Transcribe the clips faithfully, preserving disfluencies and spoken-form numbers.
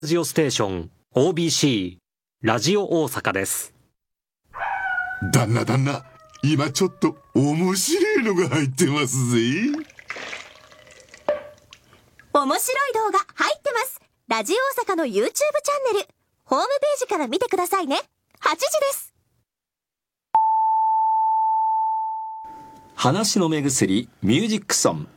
ラジオステーション オービーシー ラジオ大阪です。 旦那旦那、今ちょっと面白いのが入ってますぜ。 面白い動画入ってます。ラジオ大阪の YouTube チャンネルホームページから見てくださいね。はちじです。 話の目薬ミュージックソン。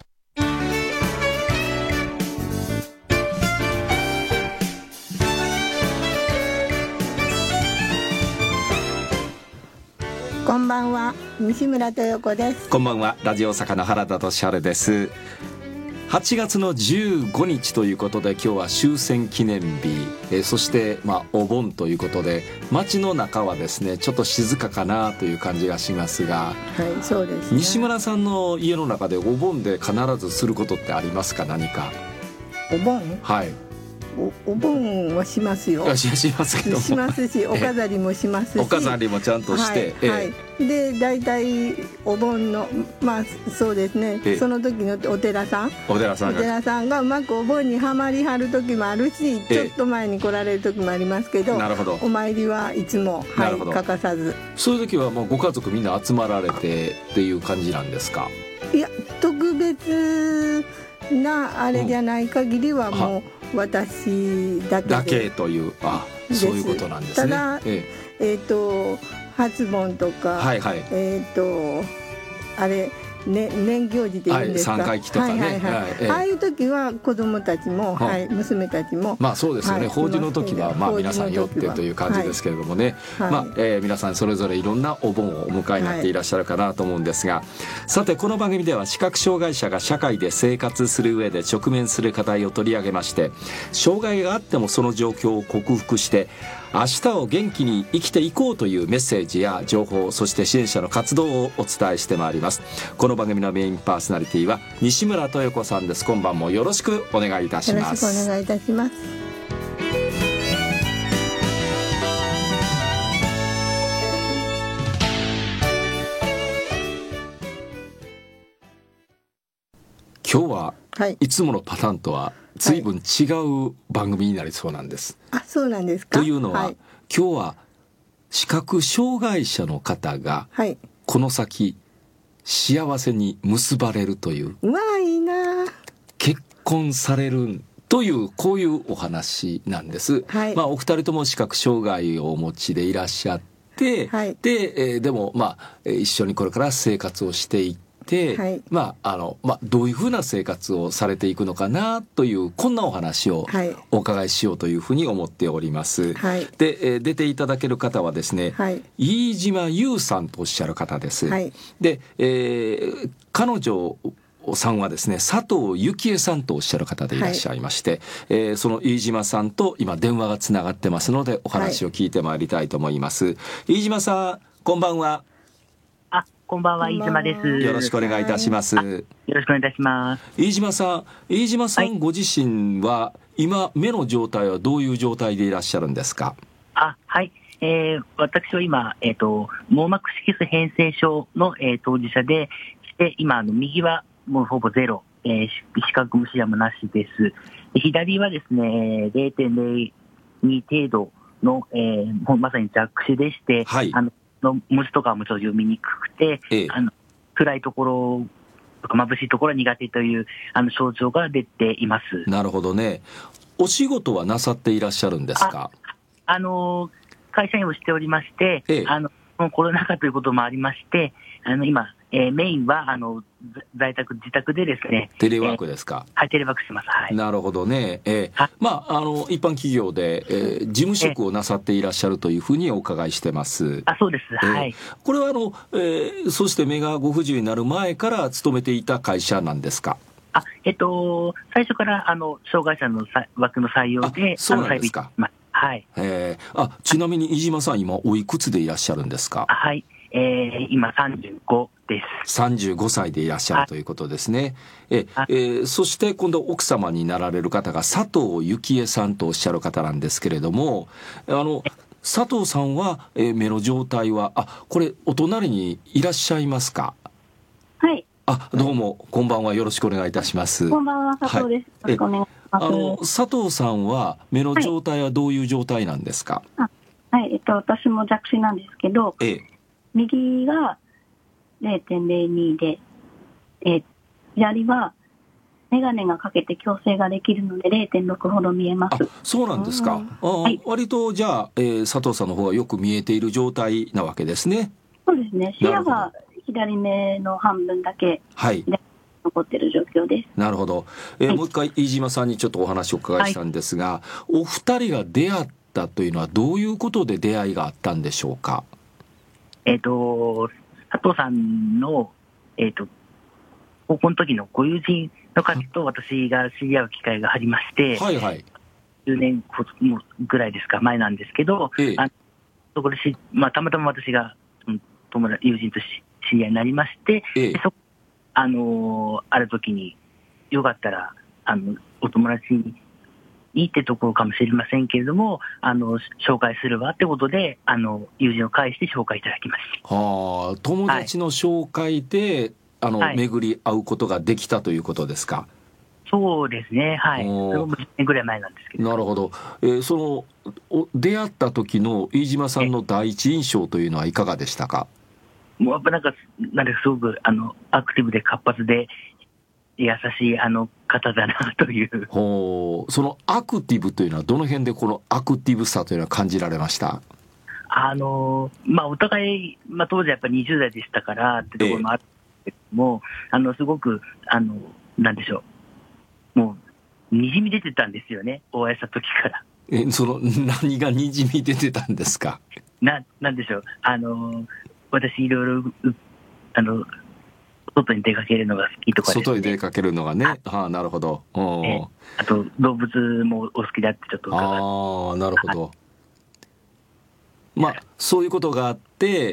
こんばんは、西村豊子です。 こんばんは、ラジオ大阪の原田俊晴です。はちがつのじゅうごにちということで、今日は終戦記念日、えー、そして、まあ、お盆ということで、街の中はですねちょっと静かかなという感じがしますが、 はい、そうですね。 西村さんの家の中でお盆で必ずすることってありますか？何か。 お盆？ はい。 お, お盆はしますよ。 し, しますけどもしますし、お飾りもしますし、 お飾りもちゃんとして、 はいはい、でだいたいお盆のまあそうですね、その時のお寺さんお寺さんがお寺さんがうまくお盆にはまりはる時もあるし、ちょっと前に来られる時もありますけど、 なるほど。 お参りはいつも、はい、欠かさず。 そういう時はもうご家族みんな集まられてっていう感じなんですか？ いや、特別なあれじゃない限りはもう、うん私だけでだけという、あ、そういうことなんですね。 ただ、えええー、と初盆とか、はいはい、えっ、ー、とあれ、ね、年行事で言うんですか、 はい、さんかい忌とかね、はいはいはいはい、ええ、ああいう時は子供たちも、はい、娘たちも、 まあそうですよね、はい、法事の時は、まあ、皆さんよってという感じですけれどもね、はい、まあえー、皆さんそれぞれいろんなお盆をお迎えになっていらっしゃるかなと思うんですが、はい、さてこの番組では視覚障害者が社会で生活する上で直面する課題を取り上げまして、障害があってもその状況を克服して明日を元気に生きていこうというメッセージや情報、そして支援者の活動をお伝えしてまいります。この番組のメインパーソナリティは西村豊子さんです。今晩もよろしくお願いいたします。 よろしくお願いいたします。 今日はいつものパターンとは随分違う番組になりそうなんです。 はい、あ、そうなんですか。 というのは、はい、今日は視覚障害者の方がこの先幸せに結ばれるという、 うわいいな、 結婚されるというこういうお話なんです。はい、まあ、お二人とも視覚障害をお持ちでいらっしゃって、はい、で、えー、でもまあ一緒にこれから生活をしていってで、はい、まああのまあ、どういうふうな生活をされていくのかなというこんなお話をお伺いしようというふうに思っております。はい、で、えー、出ていただける方はですね、はい、飯島優さんとおっしゃる方です。はい、で、えー、彼女さんはですね、佐藤幸恵さんとおっしゃる方でいらっしゃいまして、はい、えー、その飯島さんと今電話がつながってますのでお話を聞いてまいりたいと思います。はい、飯島さん、こんばんは。 こんばんは、飯島です。 よろしくお願いいたします。よろしくお願いいたします。 飯島さん、飯島さんご自身は今目の状態はどういう状態でいらっしゃるんですか？ あ、はい、えー、私は今、えーと、網膜色素変性症の、えー、当事者でして今あの右はもうほぼゼロ、えー、視覚無視やもなしです。左はですね ゼロてんゼロに 程度の、えー、まさに弱視でして、はい、あのの文字とかもちょっと読みにくくて、ええ、あの暗いところとか眩しいところは苦手というあの症状が出ています。 なるほどね。お仕事はなさっていらっしゃるんですか？ あ、あの会社員をしておりまして、ええ、あのコロナ禍ということもありましてあの今、えー、メインはあの在宅自宅でですね、 テレワークですか？ えー、はい、テレワークしてます。はい、 なるほどね。えー、まああの一般企業で、えー、事務職をなさっていらっしゃるというふうにお伺いしてます。 あ、そうです。 えー、 はい。 これはあの、えー、そして目がご不自由になる前から勤めていた会社なんですか？ あ、えっと最初からあの障害者の枠の採用で、 あ、そうなんですか。 ま、はい。 えー、あ、ちなみに飯島さん今おいくつでいらっしゃるんですか？ あ、はい。えー、今さんじゅうごです。 さんじゅうごさいでいらっしゃるということですね。ええー、そして今度奥様になられる方が佐藤幸恵さんとおっしゃる方なんですけれども、あの佐藤さんは、えー、目の状態は、あ、これお隣にいらっしゃいますか？ はい。 あ、どうもこんばんは、よろしくお願いいたします。 こんばんは、佐藤です。よろしくお願いしあの佐藤さんは目の状態はどういう状態なんですか？ はい、はい、えっと、私も弱視なんですけど、 ええ、 右が れいてんれいに で、えー、左はメガネがかけて矯正ができるので れいてんろく ほど見えます。 あ、そうなんですか。あ、はい、割とじゃあ、えー、佐藤さんの方はよく見えている状態なわけですね。 そうですね。視野が左目の半分だけ残っている状況です。 なるほど。えーはい、もう一回飯島さんにちょっとお話を伺いしたんですが、はい、お二人が出会ったというのはどういうことで出会いがあったんでしょうか？ えっと、佐藤さんの、えっと、高校の時のご友人の方と私が知り合う機会がありまして、はいはい、じゅうねんぐらいですか前なんですけど、ええ、あそこでし、まあ、たまたま私が友達友人と知り合いになりまして、ええ、そあのー、ある時によかったらあのお友達にいいってところかもしれませんけれども、あの紹介するわってことであの友人を介して紹介いただきました。はあ、友達の紹介で、はい、あの、はい、巡り会うことができたということですか？ そうですね、はい。それもじゅっねんぐらい前なんですけど。 なるほど。えー、その出会った時の飯島さんの第一印象というのはいかがでしたか？ もうやっぱなんかなんかすごくあのアクティブで活発で優しいあの方だなという。 ほう、そのアクティブというのはどの辺でこのアクティブさというのは感じられました？ あのまあお互い、まあ、当時やっぱりにじゅう代でしたからってところもあるんですけども、えー、あのすごくあのなんでしょう、もうにじみ出てたんですよね、お会いした時から。 え、その何がにじみ出てたんですか？ な、なんでしょう、あの私いろいろあの外に出かけるのが好きとかですね。 外に出かけるのがね。はあ、なるほど。 えー、あと動物もお好きだってちょっと伺って。 ああ、なるほど。まあそういうことがあって、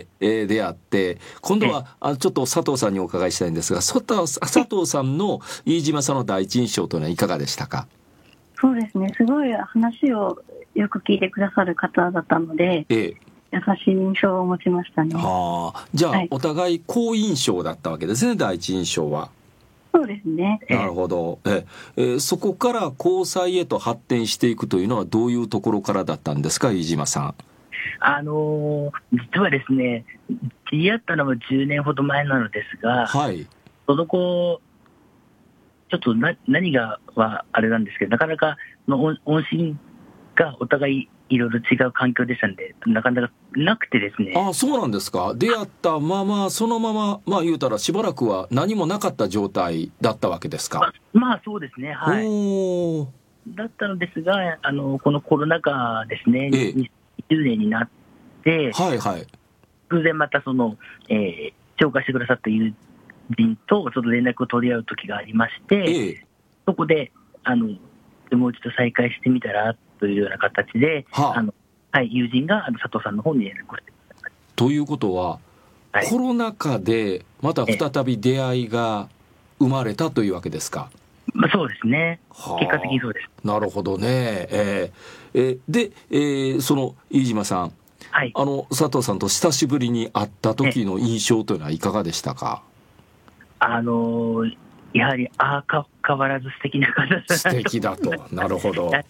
えー、出会って今度はあちょっと佐藤さんにお伺いしたいんですが、佐藤、佐藤さんの飯島さんの第一印象というのはいかがでしたか？ そうですね、すごい話をよく聞いてくださる方だったので、ええ、優しい印象を持ちましたね。 はあ、じゃあ、はい、お互い好印象だったわけですね、第一印象は。 そうですね。 なるほど。ええー、そこから交際へと発展していくというのはどういうところからだったんですか、飯島さん。 あのー、実はですね、知り合ったのはじゅうねんほど前なのですが、はい、その後ちょっとな何がはあれなんですけど、なかなかの音信がお互いいろいろ違う環境でしたんで、なかなかなくてですね。 ああ、そうなんですか。出会ったままそのまま、まあ言うたらしばらくは何もなかった状態だったわけですか。 まあ、まあそうですね、はい。だったのですが、あのこのコロナ禍ですね、ええ、にじゅうねんになって、はいはい、偶然またその、えー、紹介してくださった友人とちょっと連絡を取り合う時がありまして、ええ、そこであのもう一度再会してみたらというような形で、はあ、あのはい、友人があの佐藤さんの方に連絡をしてください。 ということは、はい、コロナ禍でまた再び出会いが生まれたというわけですか。 まあ、そうですね、はあ、結果的にそうです。 なるほどね。えーえー、で、えー、その飯島さん、はい、あの佐藤さんと久しぶりに会った時の印象というのはいかがでしたか？ あのー、やはりああか変わらず素敵な方だなと。 素敵だと。なるほど。はい、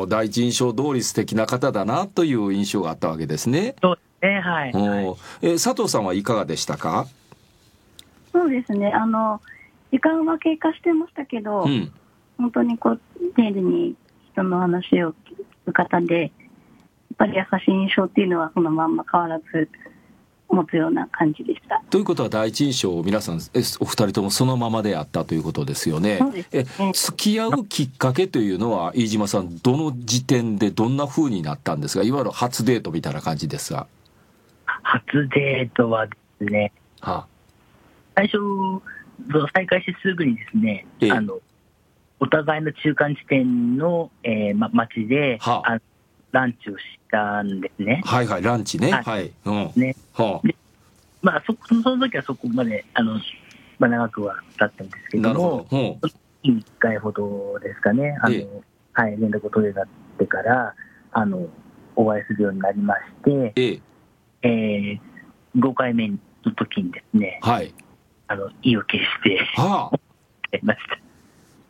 第一印象通り素敵な方だなという印象があったわけですね。 そうですね、はい。 お、はい、えー、佐藤さんはいかがでしたか？ そうですね、あの時間は経過してましたけど、うん、本当にこう丁寧に人の話を聞く方で、やっぱり優しい印象っていうのはそのまんま変わらず持つような感じでした。 ということは第一印象を皆さんお二人ともそのままであったということですよね。 そうですね。 え付き合うきっかけというのは飯島さんどの時点でどんな風になったんですか？いわゆる初デートみたいな感じですが。 初デートはですね、はあ、最初再開してすぐにですね、ええ、あのお互いの中間地点の、えーま、町で、はあ、あランチをしたんですね。はいはい、ランチね。はい。はい、うん。ね。はあ、で、まあそ、その時はそこまで、あの、まあ、長くは経ったんですけども、なるほど。うん、いっかいほどですかね、あの、ええ、はい、連絡を取れたってから、あの、お会いするようになりまして、えええー、ごかいめの時にですね、はい。あの、意を決して、はあ、ました。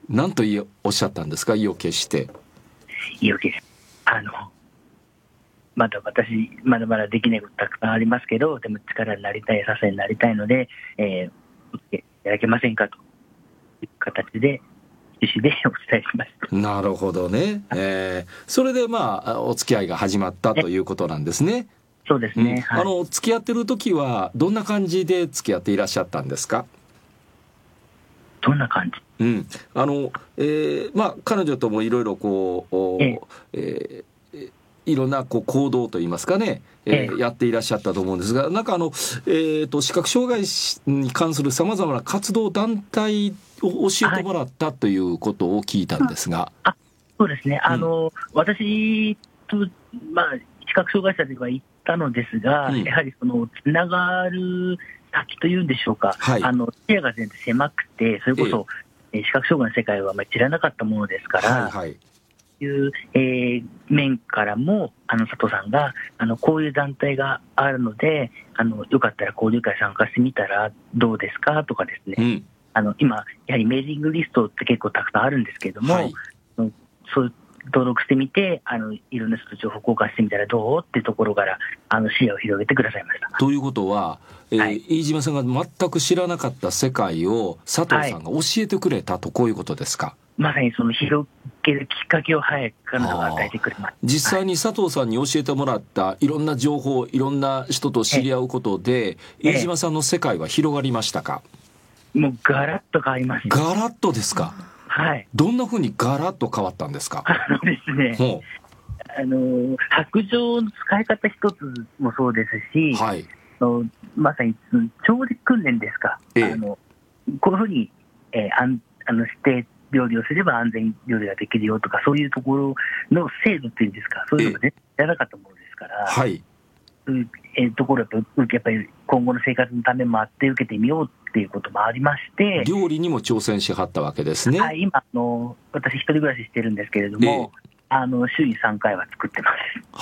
何と言いおっしゃったんですか、意を決して。 意を決して、あのまだ私まだまだできないことたくさんありますけど、でも力になりたい、支えになりたいので、えー、お付き合いいただけませんかという形で趣旨でお伝えしました。 なるほどね、えー、それでまあお付き合いが始まったということなんですね。 そうですね、うん、はい、 あの付き合ってる時はどんな感じで付き合っていらっしゃったんですか？ どんな感じ、 うん、あの、えー、まあ彼女ともいろいろこう、えええー、いろんなこう行動といいますかね、えー、やっていらっしゃったと思うんですが、なんかあの、えーと、視覚障害に関するさまざまな活動団体を教えてもらったということを聞いたんですが、 はい、あ、そうですね、あの、うん、私と、まあ、視覚障害者では言ったのですが、うん、やはりそのつながる先というんでしょうか、はい、あの視野が全然狭くて、それこそ、えー、視覚障害の世界はあまり知らなかったものですから、はいはい、いう、えー、面からもあの佐藤さんがあのこういう団体があるので、あのよかったら交流会参加してみたらどうですかとかですね、うん、あの今やはりメーリングリストって結構たくさんあるんですけれども、はい、そう登録してみて、あのいろんな人と情報交換してみたらどうっていうところからあの視野を広げてくださいました。 ということは、えーはい、飯島さんが全く知らなかった世界を佐藤さんが教えてくれたと、こういうことですか？ まさにその広げるきっかけを早く彼女が与えてくれます。 実際に佐藤さんに教えてもらったいろんな情報、いろんな人と知り合うことで、飯島さんの世界は広がりましたか？ もうガラッと変わりました。 ガラッとですか？はい。どんな風にガラッと変わったんですか？ あのですね、あの白杖の使い方一つもそうですし、はい、のまさに調理訓練ですか、ええ、あのこういうふうに、えー、あんあのして料理をすれば安全に料理ができるよとか、そういうところの制度っていうんですか、そういうのがね、やらなかったものですから、はい、そういうえー、ところやっぱり今後の生活のためもあって受けてみようっていうこともありまして、 料理にも挑戦しはったわけですね。 はい、今あの私一人暮らししてるんですけれども、えーあの週にさんかいは作ってます。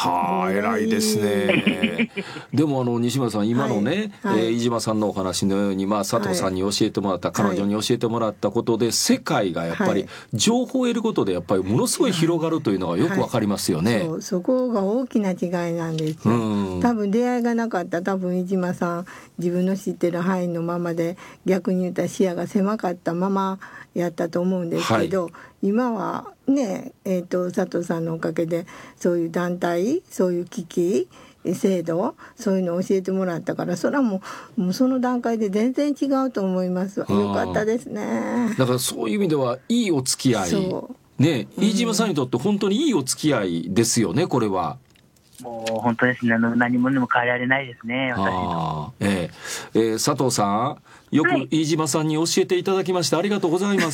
はあ、偉いですね。でもあの西村さん、今のね、はいはい、えー、飯島さんのお話のように、まあ、佐藤さんに教えてもらった、はい、彼女に教えてもらったことで、世界がやっぱり情報を得ることでやっぱりものすごい広がるというのがよくわかりますよね。はいはい、 そう、そこが大きな違いなんですよ。うん、多分出会いがなかったら、多分飯島さん自分の知ってる範囲のままで、逆に言ったら視野が狭かったままやったと思うんですけど、はい、今はね、えーと、佐藤さんのおかげでそういう団体、そういう機器、制度、そういうのを教えてもらったから、それはもう、もうその段階で全然違うと思います。よかったですね。 だからそういう意味ではいいお付き合い、ね、飯島さんにとって本当にいいお付き合いですよね、これは。 もう本当ですね、何もにも変えられないですね、私の。 えええー、佐藤さん、よく飯島さんに教えていただきまして、はい、ありがとうございます。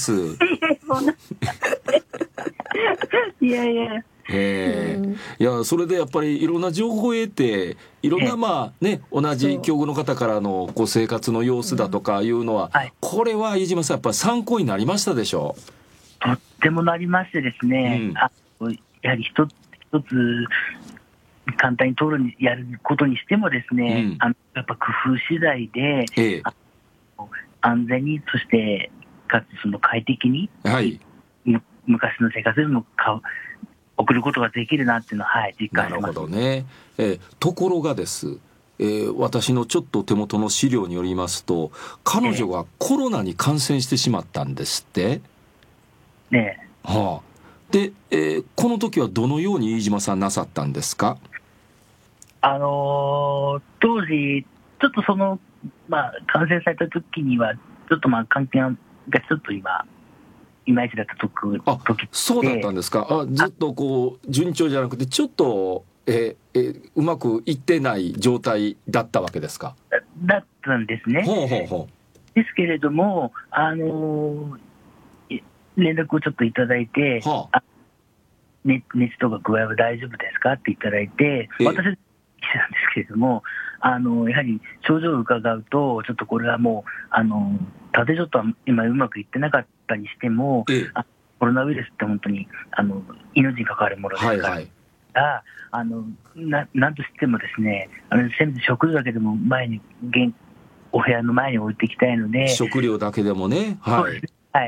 いやいや。 えー、いやそれでやっぱりいろんな情報を得て、いろんなまあね、同じ境遇の方からのこう生活の様子だとかいうのは、うん、はい、これは飯島さんやっぱり参考になりましたでしょう？ とってもなりましてですね、うん、あやはり一つ一つ簡単に討論にやることにしてもですね、うん、あのやっぱ工夫次第で、ええ、安全に、そしてかつその快適に、はい、昔の生活でもか送ることができるなっていうのは、はい、実感します。 なるほどね。えー、ところがです、えー、私のちょっと手元の資料によりますと、彼女がコロナに感染してしまったんですって。 ねえ。 はあ、で、えー、この時はどのように飯島さんなさったんですか？ あのー、当時ちょっとその、まあ、感染された時にはちょっとまあ関係がちょっと今いまいちだった時あそうだったんですか。あずっとこう順調じゃなくてちょっとええうまくいってない状態だったわけですか？ だ, だったんですね。 ほうほうほう。 ですけれども、あのー、連絡をちょっといただいて、はあ、あ熱, 熱とか具合は大丈夫ですかっていただいて、私なんですけれども、あのやはり症状を伺うと、ちょっとこれはもう、あのたとえちょっと今うまくいってなかったにしても、ええ、あコロナウイルスって本当にあの命に関わるものですから、はいはい、ああの な, なんとしてもですね、あのせめて食料だけでも前にお部屋の前に置いていきたいので、 食料だけでもね、はい、 はい、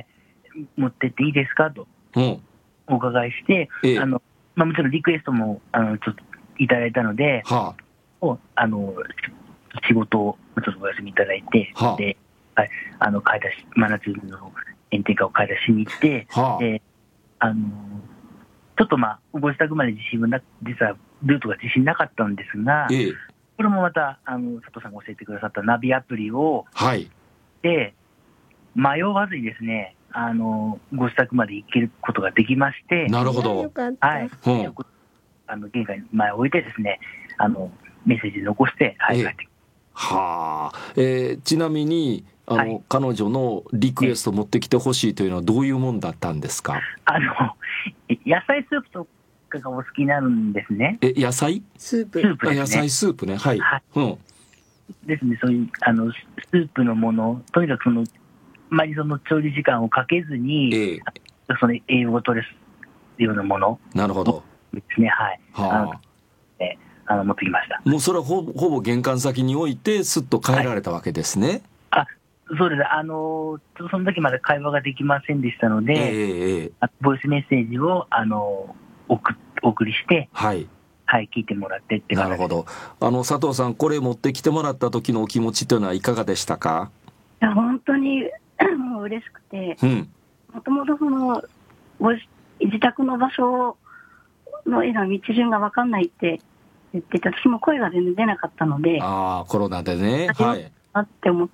持ってっていいですかとお伺いして、ええ、あのまあ、もちろんリクエストもあのちょっといただいたので、はあ、あの仕事をちょっとお休みいただいて、はあ、で、はい、あの買い出し真夏の炎天下を買い出しに行って、はあ、であのちょっとまあご自宅まで自信はな実はルートが自信なかったんですが、ええ、これもまたあの佐藤さんが教えてくださったナビアプリを、はい、で迷わずにですね、あのご自宅まで行けることができまして、 なるほど、 はい、うん、あの玄関に前を置いてですね、あのメッセージ残して、はい、帰ってきます。はあ、えー、ちなみにあの、はい、彼女のリクエスト持ってきてほしいというのはどういうもんだったんですか？ あの野菜スープとかがお好きなんですね。 え、野菜スープ、 スープですね。 野菜スープね、はい、はい、うん、 ですね。そういうあのスープのもの、とにかくそのあまりその調理時間をかけずに、えー、その栄養を取れるようなもの、 なるほどですね、はい、はあ、あのえあの持ってきました。 もうそれはほぼ、ほぼ玄関先に置いてすっと帰られたわけですね。はい、 あ、そうです。あのその時まで会話ができませんでしたので、えー、ボイスメッセージをあの送お送りして、はい、はい、聞いてもらってって感じです。 なるほど。あの佐藤さん、これ持ってきてもらった時のお気持ちというのはいかがでしたか？ いや本当にもう嬉しくて、もともとそのご自宅の場所のへの道順が分かんないって言ってて、私も声が全然出なかったので、 あ、コロナでね、 はい、あって思って、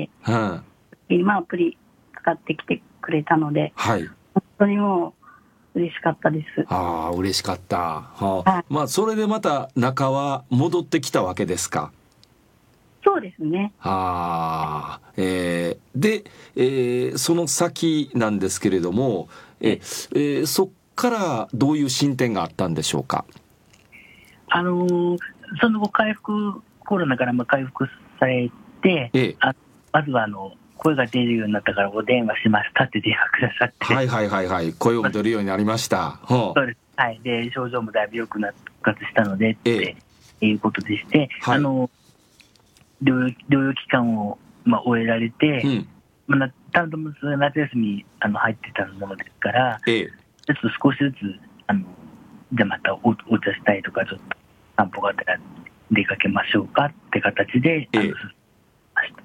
うん、今アプリかかってきてくれたので、はい、本当にもう嬉しかったです。 ああ、嬉しかった、はあ、はい、まあそれでまた中は戻ってきたわけですか？ そうですね。 あ、えー、で、えー、その先なんですけれども、ええー、そっからどういう進展があったんでしょうか？ あのー、その後回復、コロナからも回復されて、ええ、あまずはあの声が出るようになったからお電話しましたって電話くださって、 はいはいはいはい、声を出るようになりました。 そうです、はい、で症状もだいぶ良くな復活したのでって、ええ、いうことでして、はい、あの療養、療養期間を、まあ、終えられて、うん、まあ、たぶん夏休みあの入ってたものですから、ええ、ちょっと少しずつあのじゃあまた お, お茶したいとかちょっと散歩があったら出かけましょうかって形で、ええ、あの進みました。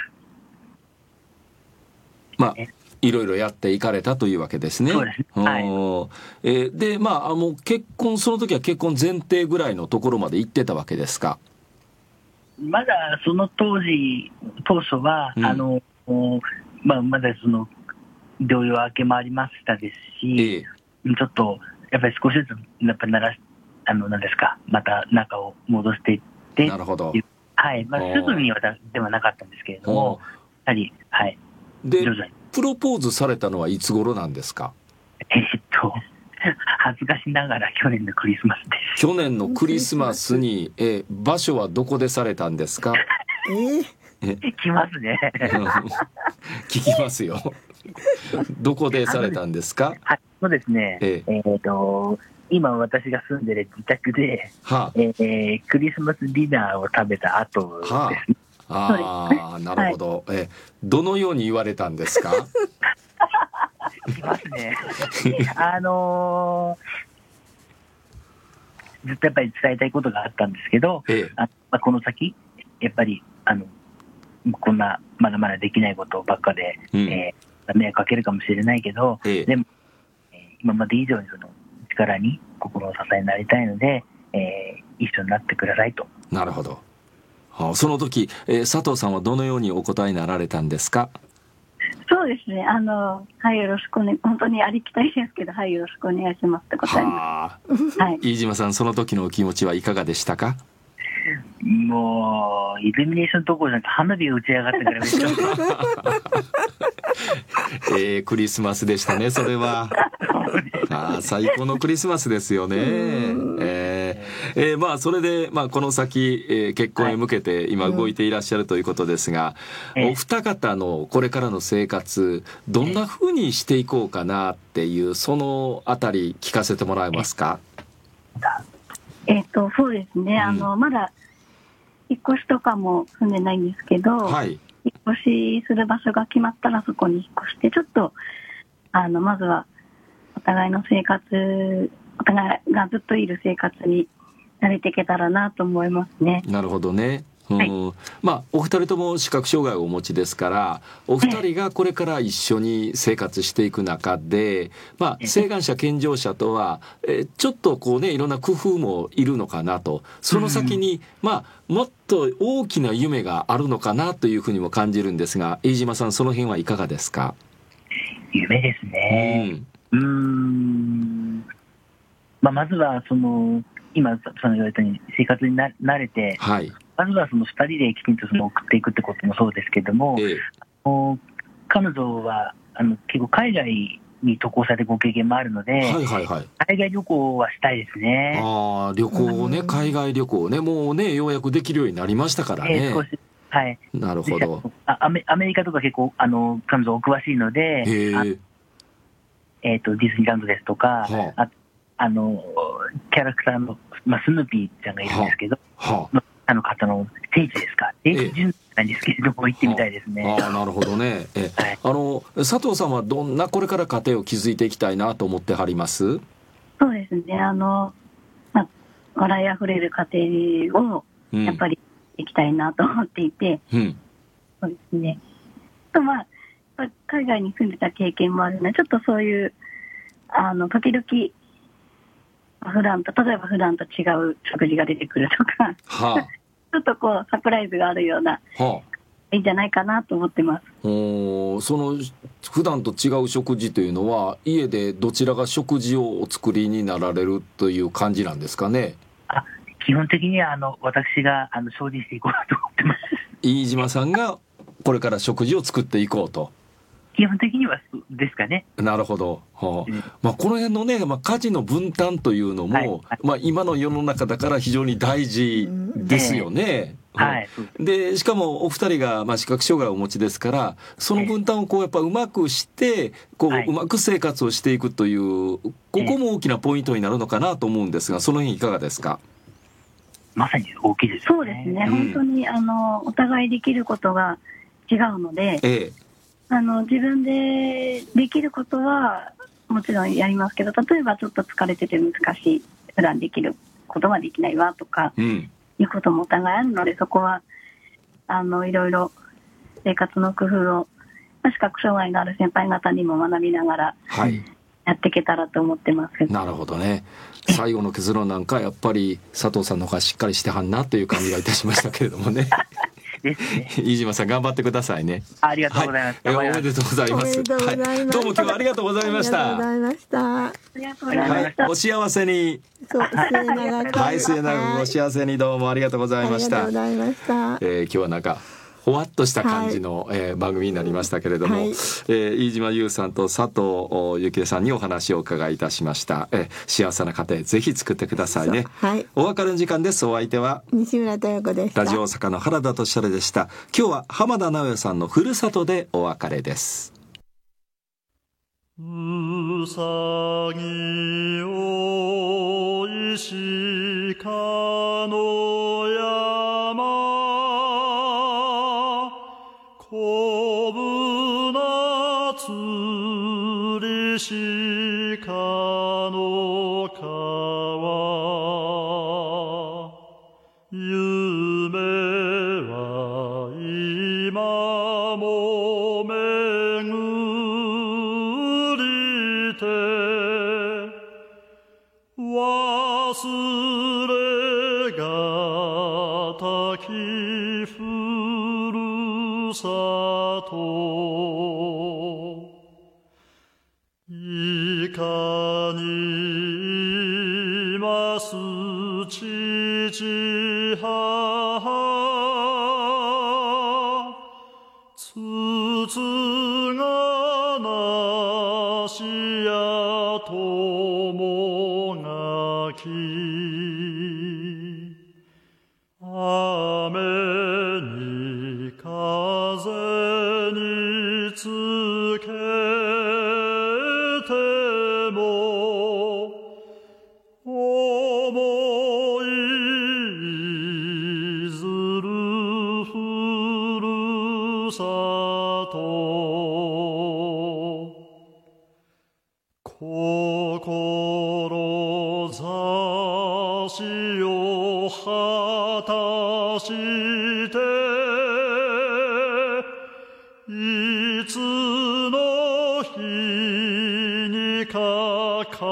まあいろいろやっていかれたというわけですね。 そうですね、はい、 えー、でまあもう結婚、その時は結婚前提ぐらいのところまで行ってたわけですか？ まだその当時当初は、うん、あのまあ、まだその療養明けもありましたですし、ええ、ちょっとやっぱり少しずつやっぱならあのなんですか、また中を戻していって、 なるほど、 はい、まあ、すぐにはではなかったんですけれども、やはり、はい、 でプロポーズされたのはいつ頃なんですか？ えー、っと恥ずかしながら去年のクリスマスです。 去年のクリスマスに、え場所はどこでされたんですか？ えー、来ますね聞きますよどこでされたんですか？ はい、そうですね、えー、えー、と今私が住んでる自宅で、はあ、えー、クリスマスディナーを食べた後ですね、はあ、ああ、なるほど、はい、えどのように言われたんですか？ 来ますねあのー、ずっとやっぱり伝えたいことがあったんですけど、ええ、あまあ、この先やっぱりあのこんなまだまだできないことばっかで、うん、えー、迷惑かけるかもしれないけど、ええ、でも、えー、今まで以上にその力に心の支えになりたいので、えー、一緒になってくださいと。 なるほど、はあ、その時、えー、佐藤さんはどのようにお答えになられたんですか？ そうですね、あのはいよろしくね、本当にありきたりですけど、はいよろしくお願いしますって答えます。はい、 飯島さん、その時のお気持ちはいかがでしたか？ もうイルミネーションどころじゃなくて花火が打ち上がってからめっちゃえー、クリスマスでしたね、それは。あ、最高のクリスマスですよね。えーえー、まあそれで、まあ、この先、えー、結婚へ向けて今動いていらっしゃるということですが、はい、お二方のこれからの生活どんな風にしていこうかなっていう、そのあたり聞かせてもらえますか？ えっとそうですね、うん、あのまだ引っ越しとかも住んでないんですけど、はい、引っ越しする場所が決まったらそこに引っ越して、ちょっとあのまずはお互いの生活、お互いがずっといる生活に慣れていけたらなと思いますね。 なるほどね。うん、はい、まあお二人とも視覚障害をお持ちですから、お二人がこれから一緒に生活していく中で、まあ晴眼者健常者とはえちょっとこうねいろんな工夫もいるのかなと、その先に、うん、まあもっと大きな夢があるのかなというふうにも感じるんですが、飯島さんその辺はいかがですか？ 夢ですね。うん、うーん、まあまずはその今その言われたように生活にな慣れて。はい、まずはそのふたりできちんとその送っていくってこともそうですけども、ええ、あの彼女はあの結構海外に渡航されてご経験もあるので、はいはいはい、海外旅行はしたいですね。 あ旅行ね、海外旅行ね、もうねようやくできるようになりましたからね。えー、少し、 はい、 なるほど。 あアメ、アメリカとか結構あの彼女お詳しいので、あえー、とディズニーランドですとか、はあ、ああのキャラクターの、まあ、スヌーピーちゃんがいるんですけど、はああの方の聖地ですか、聖地巡なんですけれども、行ってみたいですね。 ああ、なるほどね。え、はい、あの佐藤さんはどんなこれから家庭を築いていきたいなと思ってはります？ そうですね。あの、まあ、笑いあふれる家庭をやっぱり行きたいなと思っていて、うん、そうですね。とまあ海外に住んでた経験もあるので、ちょっとそういうあの時々普段と例えば普段と違う食事が出てくるとか、はあ、ちょっとこうサプライズがあるような、はあ、いいんじゃないかなと思ってます。 おその普段と違う食事というのは家でどちらが食事をお作りになられるという感じなんですかね？ あ基本的にはあの私があの精進していこうと思ってます。 飯島さんがこれから食事を作っていこうと。 基本的にはですかね。 なるほど、はあ、うん、まあ、この辺のね、まあ、家事の分担というのも、はいはい、まあ、今の世の中だから非常に大事ですよね。うん、はい、でしかもお二人がまあ視覚障害をお持ちですから、その分担をこうやっぱうまくしてこう、はい、うまく生活をしていくという、ここも大きなポイントになるのかなと思うんですが、その辺いかがですか？ まさに大きいですよね。 そうですね、うん、本当にあのお互いできることが違うので、ええ、あの自分でできることはもちろんやりますけど、例えばちょっと疲れてて難しい、普段できることができないわとか、うん、いうこともお互いあるので、そこはあのいろいろ生活の工夫を視覚障害のある先輩方にも学びながら、はい、やっていけたらと思ってます。 なるほどね。最後の結論なんかやっぱり佐藤さんの方がしっかりしてはんなという感じがいたしましたけれどもね。ですね。飯島さん頑張ってくださいね。 ありがとうございます。はい、 おめでとうございます。はい、どうも今日はありがとうございました。 ありがとうございました。 ありがとうございました。 はい、お幸せに。 そう、末永く。 はい、末永くお幸せに、どうもありがとうございました。 ありがとうございました。 えー、今日はなんかほわっとした感じの、はい、えー、番組になりましたけれども、はい、えー、飯島優さんと佐藤幸恵さんにお話を伺いいたしました。えー、幸せな家庭ぜひ作ってくださいね。はい、お別れの時間です。お相手は西村豊子でした。 ラジオ大阪の原田俊晴でした。今日は浜田直也さんのふるさとでお別れです。うさぎおいしかの山こぶなつりしかの川夢は今も巡りて忘れがたきふるさといかにいます父母つつがなしや友がき雨に風につけても思いずるふるさとを果たしていつの日にか帰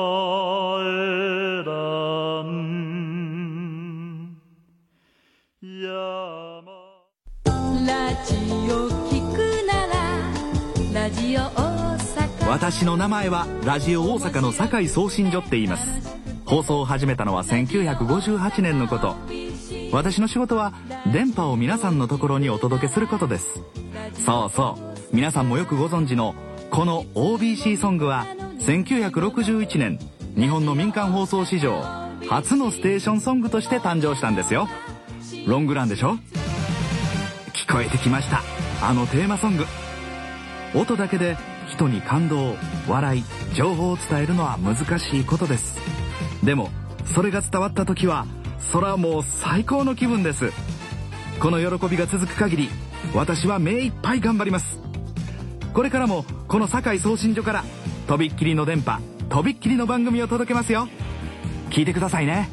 らん山ラジオ聞くならラジオ大阪。 私の名前はラジオ大阪の堺送信所って言います。放送を始めたのはせんきゅうひゃくごじゅうはちねんのこと。私の仕事は電波を皆さんのところにお届けすることです。そうそう、皆さんもよくご存知のこの オービーシー ソングはせんきゅうひゃくろくじゅういちねん日本の民間放送史上初のステーションソングとして誕生したんですよ。ロングランでしょ。聞こえてきました、あのテーマソング。音だけで人に感動、笑い、情報を伝えるのは難しいことです。でもそれが伝わった時はそれはもう最高の気分です。この喜びが続く限り私は目いっぱい頑張ります。これからもこの堺送信所からとびっきりの電波、とびっきりの番組を届けますよ。聞いてくださいね。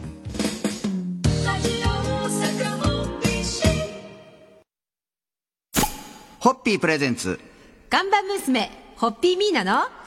ホッピープレゼンツ看板娘ホッピーミーナの